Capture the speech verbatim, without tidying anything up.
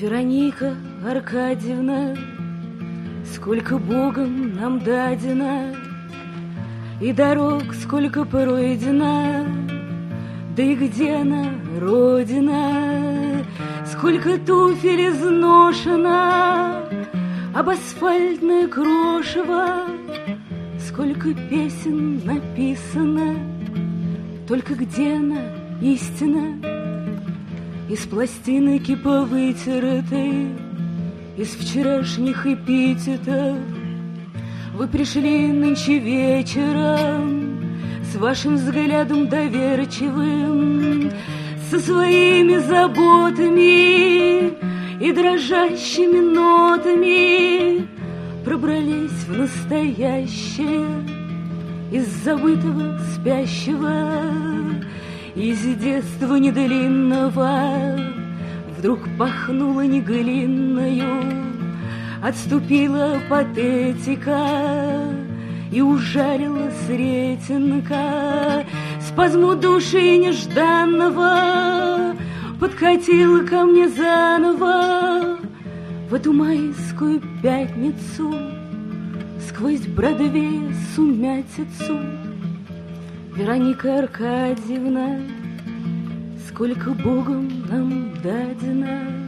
Вероника Аркадьевна, сколько Богом нам дадено, и дорог сколько пройдено, да и где она, родина, сколько туфель изношено, об асфальтное крошево, сколько песен написано, только где она, истина? Из пластинки повытертой, из вчерашних эпитетов вы пришли нынче вечером с вашим взглядом доверчивым, со своими заботами и дрожащими нотами пробрались в настоящее из забытого спящего, из детства недлинного вдруг пахнуло неглинною, отступила патетика и ужалила сретенка. Спазму души нежданного подкатила ко мне заново в эту майскую пятницу сквозь Бродвей сумятицу. Вероника Аркадьевна, сколько Богом нам дадено,